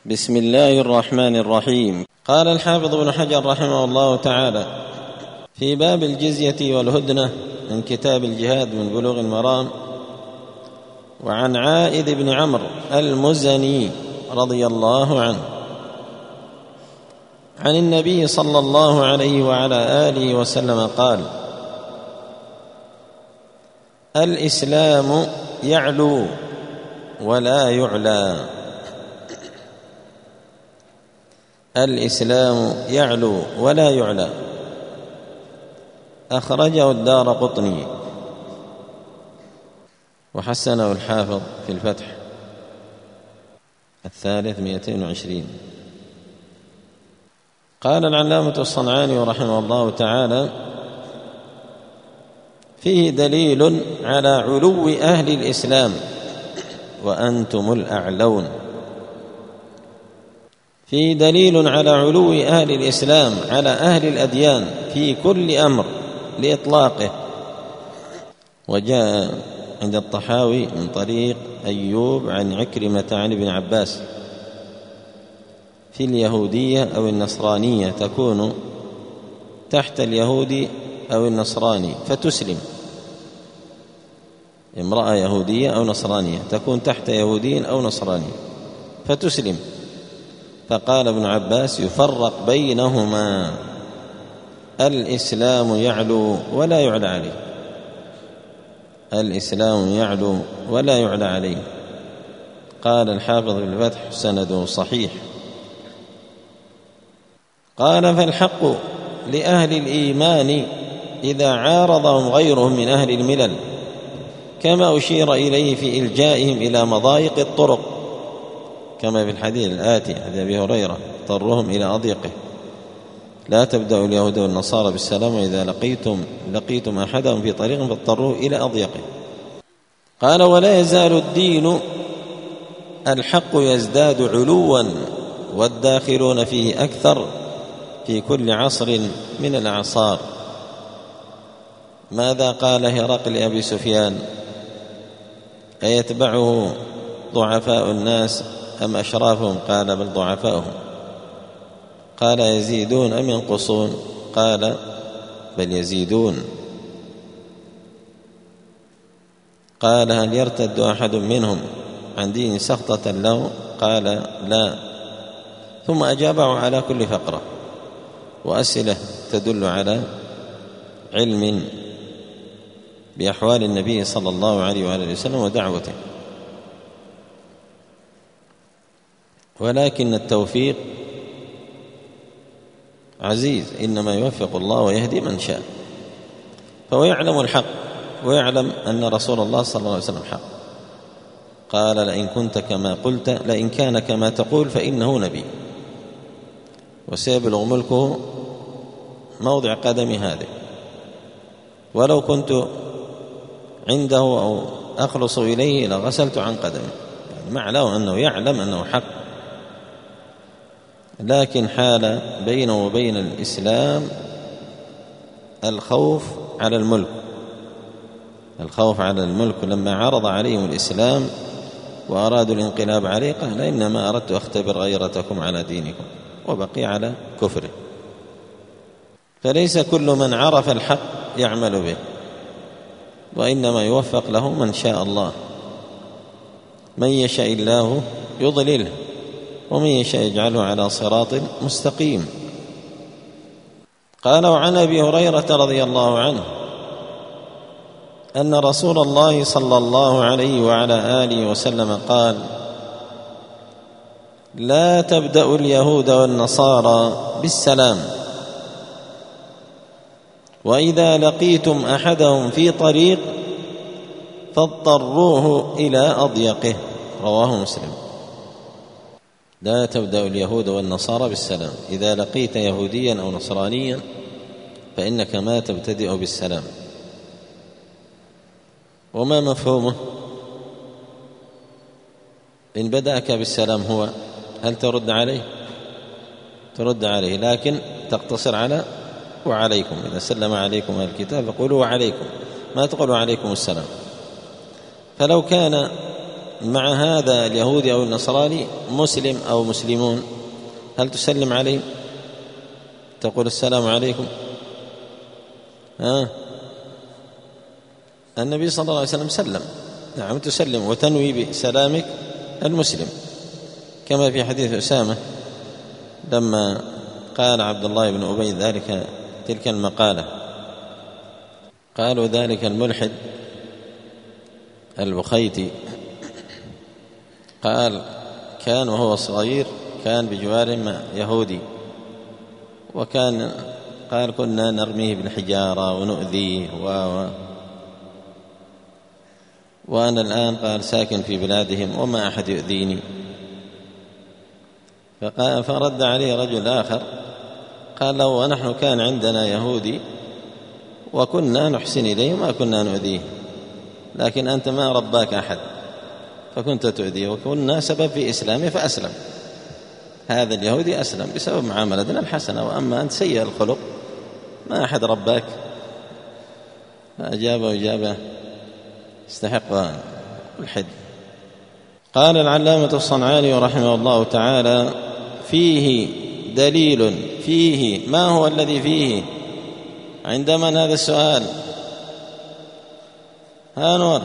بسم الله الرحمن الرحيم. قال الحافظ ابن حجر رحمه الله تعالى في باب الجزية والهدنة من كتاب الجهاد من بلوغ المرام: وعن عائذ بن عمرو المزني رضي الله عنه عن النبي صلى الله عليه وعلى آله وسلم قال: الإسلام يعلو ولا يعلى. الإسلام يعلو ولا يعلى. أخرجه الدارقطني وحسنه الحافظ في الفتح 220. قال العلامة الصنعاني رحمه الله تعالى: فيه دليل على علو أهل الإسلام وأنتم الأعلون. فيه دليل على علو أهل الإسلام على أهل الأديان في كل أمر لإطلاقه. وجاء عند الطحاوي من طريق أيوب عن عكرمة عن ابن عباس: في اليهودية أو النصرانية تكون تحت اليهودي أو النصراني فتسلم. امرأة يهودية أو نصرانية تكون تحت يهودي أو نصراني فتسلم. فقال ابن عباس: يفرق بينهما، الإسلام يعلو ولا يعلى عليه. الإسلام يعلو ولا يعلى عليه. قال الحافظ في الفتح: سنده صحيح. قال: فالحق لأهل الإيمان إذا عارضهم غيرهم من أهل الملل، كما أشير إليه في إلجائهم إلى مضايق الطرق، كما في الحديث الآتي حديث أبي هريرة: اضطرهم إلى أضيقه، لا تبدأوا اليهود والنصارى بالسلام، وإذا لقيتم أحدهم في طريق فاضطروه إلى أضيقه. قال: ولا يزال الدين الحق يزداد علوا، والداخلون فيه أكثر في كل عصر من الأعصار. ماذا قال هرقل لأبي سفيان؟ أيتبعه ضعفاء الناس أم أشرافهم؟ قال: بل ضعفاؤهم. قال: يزيدون أم ينقصون؟ قال: بل يزيدون. قال: هل يرتد أحد منهم عن دين سخطة له؟ قال: لا. ثم أجابه على كل فقرة وأسئلة تدل على علم بأحوال النبي صلى الله عليه وآله وسلم ودعوته. ولكن التوفيق عزيز، إنما يوفق الله ويهدي من شاء. فهو يعلم الحق ويعلم أن رسول الله صلى الله عليه وسلم حق. قال: لئن كنت كما قلت، لئن كان كما تقول فإنه نبي، وسيبلغ ملكه موضع قدم هذه، ولو كنت عنده أو أخلص إليه لغسلت عن قدمه. يعني معناه أنه يعلم أنه حق، لكن حال بينه وبين الإسلام الخوف على الملك. الخوف على الملك لما عرض عليهم الإسلام وأرادوا الانقلاب عليه قال: إنما أردت أختبر غيرتكم على دينكم، وبقي على كفره. فليس كل من عرف الحق يعمل به، وإنما يوفق له من شاء الله. من يشاء الله يضلله، ومن يشاء يجعله على صراط مستقيم. قال: وعن أبي هريرة رضي الله عنه أن رسول الله صلى الله عليه وعلى آله وسلم قال: لا تبدأوا اليهود والنصارى بالسلام، وإذا لقيتم أحدهم في طريق فاضطروه إلى أضيقه. رواه مسلم. لا تبدأ اليهود والنصارى بالسلام، إذا لقيت يهوديا أو نصرانيا فإنك ما تبتدئ بالسلام. وما مفهومه؟ إن بدأك بالسلام هو هل ترد عليه؟ ترد عليه، لكن تقتصر على وعليكم. إذا سلم عليكم أهل الكتاب فقولوا وعليكم، ما تقولوا عليكم السلام. فلو كان مع هذا اليهودي أو النصراني مسلم أو مسلمون، هل تسلم عليه؟ تقول السلام عليكم؟ النبي صلى الله عليه وسلم سلم، نعم تسلم وتنوي بسلامك المسلم، كما في حديث أسامة لما قال عبد الله بن أبي ذلك تلك المقالة، قالوا ذلك الملحد البخيتي قال كان وهو صغير كان بجوار يهودي، وكان قال كنا نرميه بالحجارة ونؤذيه وأنا الآن قال ساكن في بلادهم وما أحد يؤذيني. فرد عليه رجل آخر قال له ونحن كان عندنا يهودي وكنا نحسن إليه ما كنا نؤذيه، لكن أنت ما رباك أحد فكنت تؤذيه، وكنا سبب في إسلامه فأسلم. هذا اليهودي أسلم بسبب معاملتنا الحسنة، وأما أنت سيء الخلق ما أحد رباك. فأجابه إجابة استحق الحد. قال العلامة الصنعاني رحمه الله تعالى فيه دليل. فيه ما هو الذي فيه؟ عند من هذا السؤال؟ هانور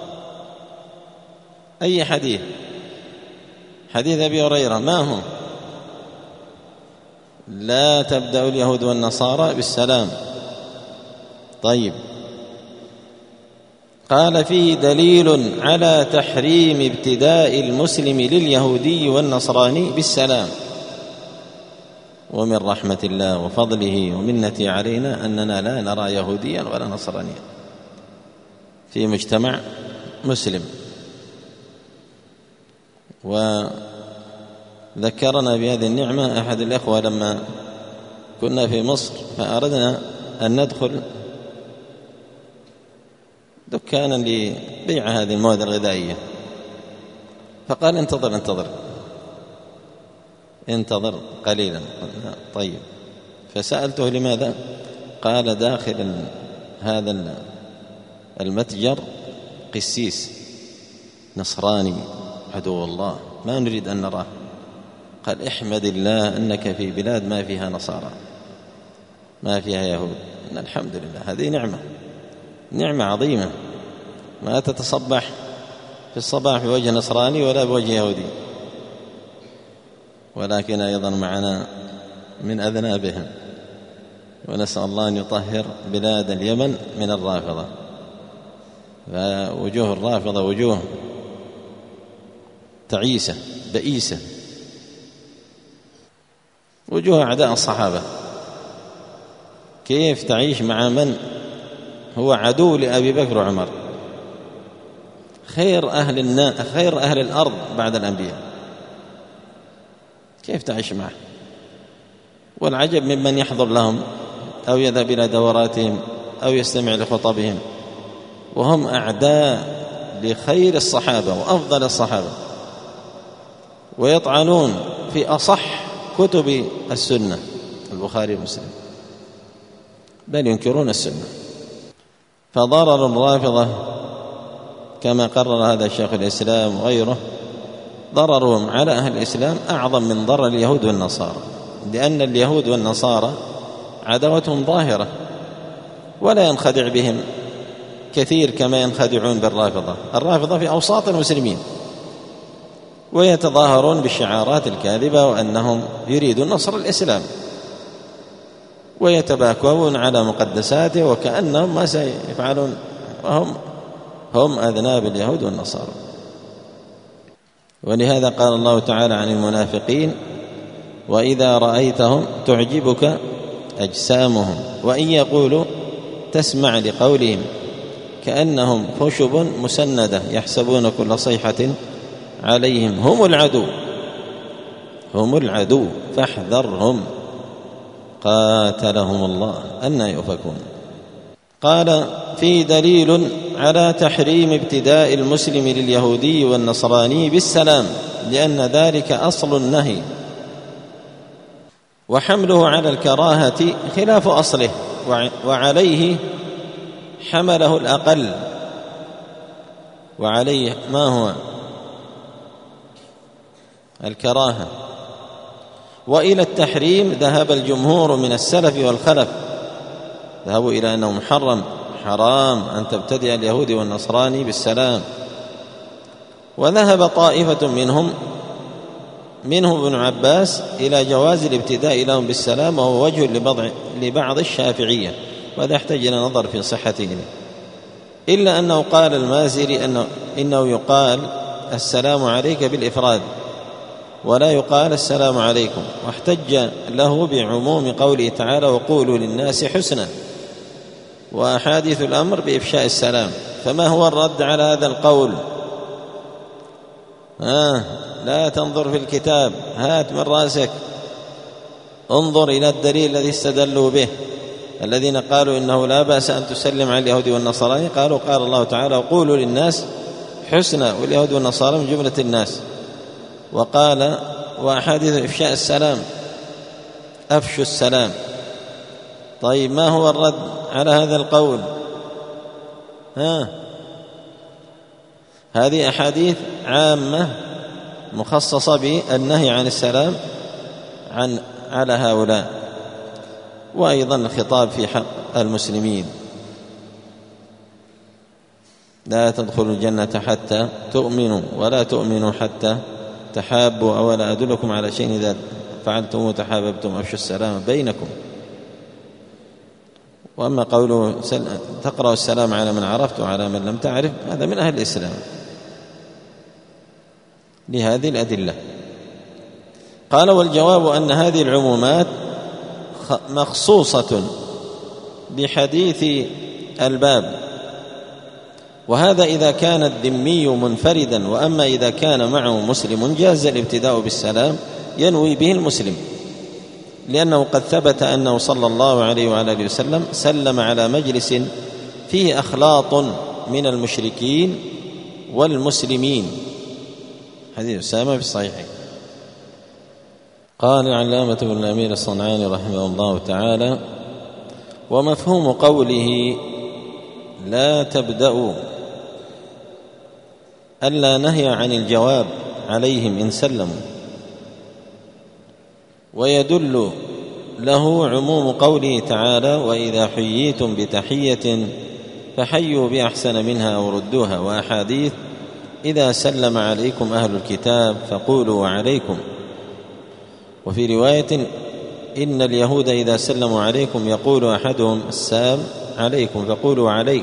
أي حديث؟ حديث أبي هريرة ما هو؟ لا تبدأ اليهود والنصارى بالسلام. طيب، قال فيه دليل على تحريم ابتداء المسلم لليهودي والنصراني بالسلام. ومن رحمة الله وفضله ومنته علينا أننا لا نرى يهوديا ولا نصرانيا في مجتمع مسلم. وذكرنا بهذه النعمة أحد الإخوة لما كنا في مصر فأردنا أن ندخل دكانا لبيع هذه المواد الغذائية، فقال انتظر قليلا. طيب، فسألته لماذا؟ قال داخل هذا المتجر قسيس نصراني عدو الله ما نريد أن نراه. قال احمد الله أنك في بلاد ما فيها نصارى ما فيها يهود. الحمد لله، هذه نعمة عظيمة، ما تتصبح في الصباح بوجه نصراني ولا بوجه يهودي، ولكن أيضا معنا من أذنابهم. ونسأل الله أن يطهر بلاد اليمن من الرافضة، فوجوه الرافضة وجوه تعيسة بئيسة، وجوه أعداء الصحابة. كيف تعيش مع من هو عدو لأبي بكر وعمر، خير أهل الأرض بعد الأنبياء؟ كيف تعيش معه؟ والعجب ممن يحضر لهم أو يذهب إلى دوراتهم أو يستمع لخطبهم وهم أعداء لخير الصحابة وأفضل الصحابة، ويطعنون في أصح كتب السنة البخاري ومسلم، بل ينكرون السنة. فضرر الرافضة كما قرر هذا الشيخ الإسلام وغيره، ضررهم على أهل الإسلام أعظم من ضرر اليهود والنصارى، لأن اليهود والنصارى عداوتهم ظاهرة ولا ينخدع بهم كثير كما ينخدعون بالرافضة. الرافضة في أوساط المسلمين ويتظاهرون بالشعارات الكاذبة وأنهم يريدون نصر الإسلام، ويتباكون على مقدساته وكأنهم ما سيفعلون، وهم أذناب اليهود والنصارى. ولهذا قال الله تعالى عن المنافقين وإذا رأيتهم تعجبك أجسامهم وإن يقولوا تسمع لقولهم كأنهم خشب مسندة يحسبون كل صيحة عليهم هم العدو فاحذرهم قاتلهم الله أنى يؤفكون. قال في دليل على تحريم ابتداء المسلم لليهودي والنصراني بالسلام، لأن ذلك أصل النهي، وحمله على الكراهة خلاف أصله، وعليه حمله الأقل. وعليه ما هو؟ الكراهة. وإلى التحريم ذهب الجمهور من السلف والخلف، ذهبوا إلى أنه محرم حرام أن تبتدئ اليهود والنصراني بالسلام. وذهب طائفة منهم ابن عباس إلى جواز الابتداء لهم بالسلام، وهو وجه لبعض الشافعية، وهذا يحتاج إلى نظر في صحته، إلا أنه قال المازري إنه يقال السلام عليك بالإفراد ولا يقال السلام عليكم، واحتج له بعموم قوله تعالى وقولوا للناس حسنا، وأحاديث الأمر بإفشاء السلام. فما هو الرد على هذا القول؟ لا تنظر في الكتاب، هات من رأسك، انظر إلى الدليل الذي استدلوا به. الذين قالوا إنه لا بأس أن تسلم على اليهود والنصارى قالوا قال الله تعالى وقولوا للناس حسنا، واليهود والنصارى من جملة الناس. وقال وأحاديث إفشاء السلام، أفشوا السلام. طيب ما هو الرد على هذا القول؟ هذه أحاديث عامة مخصصة بالنهي عن السلام على هؤلاء، وأيضا الخطاب في حق المسلمين: لا تدخلوا الجنة حتى تؤمنوا ولا تؤمنوا حتى تحابوا، أولا أدلكم على شيء إذا فعلتم تحاببتم أفشوا السلام بينكم. وأما قوله تقرأ السلام على من عرفت وعلى من لم تعرف، هذا من أهل الإسلام لهذه الأدلة. قال والجواب أن هذه العمومات مخصوصة بحديث الباب، وهذا إذا كان الذمي منفردا، وأما إذا كان معه مسلم جاز الابتداء بالسلام ينوي به المسلم، لأنه قد ثبت أنه صلى الله عليه وعلى آله وسلم سلم على مجلس فيه أخلاط من المشركين والمسلمين، حديث أسامة في الصحيحين. قال العلامة ابن الأمير الصنعاني رحمه الله تعالى: ومفهوم قوله لا تبدأوا ألا نهي عن الجواب عليهم إن سلموا، ويدل له عموم قوله تعالى وإذا حييتم بتحية فحيوا بأحسن منها أو ردوها، وأحاديث إذا سلم عليكم أهل الكتاب فقولوا وعليكم. وفي رواية إن اليهود إذا سلموا عليكم يقول أحدهم السلام عليكم فقولوا عليك،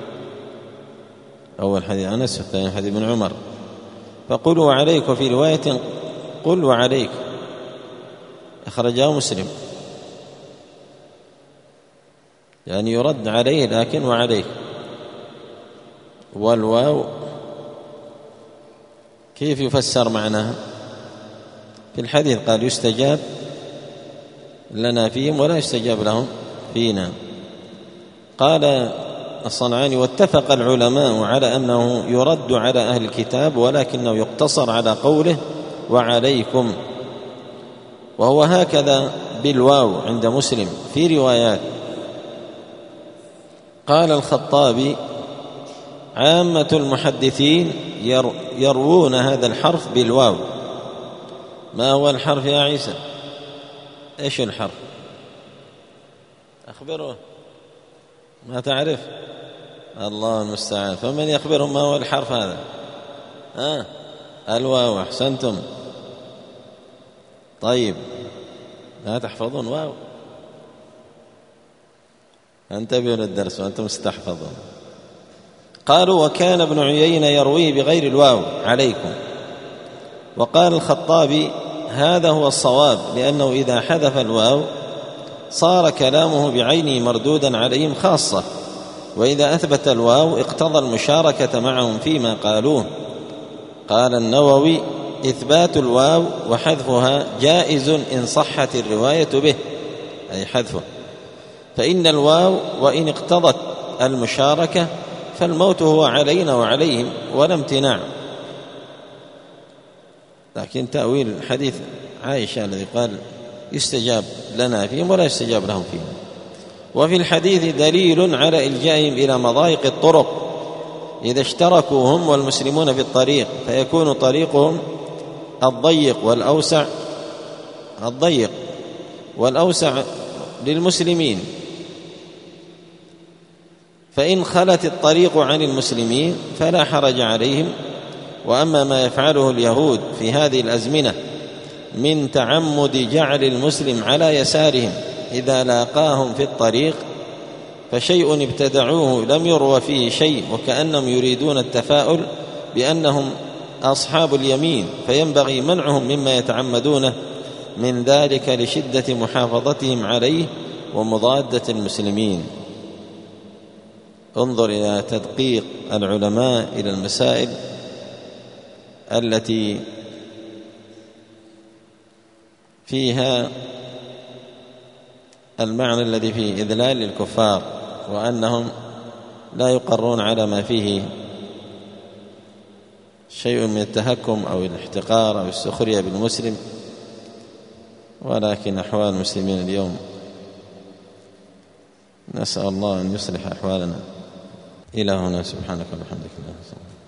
أول حديث أنس والثاني حديث ابن عمر، فقولوا عليك. وفي رواية قل وعليك، أخرجه مسلم، يعني يرد عليه لكن وعليك. والواو كيف يفسر معناها؟ في الحديث قال يستجاب لنا فيهم ولا يستجاب لهم فينا. قال الصنعاني: واتفق العلماء على أنه يرد على أهل الكتاب، ولكنه يقتصر على قوله وعليكم، وهو هكذا بالواو عند مسلم في روايات. قال الخطابي: عامة المحدثين يروون هذا الحرف بالواو. ما هو الحرف يا عيسى؟ ايش الحرف؟ أخبره، ما تعرف؟ الله المستعان، فمن يخبرهم ما هو الحرف هذا؟ الواو. أحسنتم. طيب لا تحفظون واو، انتبهوا للدرس وأنتم استحفظون. قالوا: وكان ابن عيينة يرويه بغير الواو عليكم. وقال الخطابي: هذا هو الصواب، لأنه إذا حذف الواو صار كلامه بعينه مردودا عليهم خاصة، وإذا أثبت الواو اقتضى المشاركة معهم فيما قالوه. قال النووي: إثبات الواو وحذفها جائز إن صحت الرواية به، أي حذفه، فإن الواو وإن اقتضت المشاركة فالموت هو علينا وعليهم ولا امتناع. لكن تأويل حديث عائشة الذي قال يستجاب لنا فيهم ولا يستجاب لهم فيهم. وفي الحديث دليل على إلجائهم إلى مضايق الطرق إذا اشتركوا هم والمسلمون في الطريق، فيكون طريقهم الضيق والأوسع للمسلمين، فإن خلت الطريق عن المسلمين فلا حرج عليهم. وأما ما يفعله اليهود في هذه الأزمنة من تعمد جعل المسلم على يسارهم إذا لاقاهم في الطريق فشيء ابتدعوه لم يروى فيه شيء، وكأنهم يريدون التفاؤل بأنهم أصحاب اليمين، فينبغي منعهم مما يتعمدونه من ذلك لشدة محافظتهم عليه ومضادة المسلمين. انظر إلى تدقيق العلماء إلى المسائل التي فيها المعنى الذي فيه إذلال للكفار، وأنهم لا يقرون على ما فيه شيء من التهكم أو الاحتقار أو السخرية بالمسلم، ولكن أحوال المسلمين اليوم نسأل الله أن يصلح أحوالنا. إلى هنا، سبحانك وبحمدك.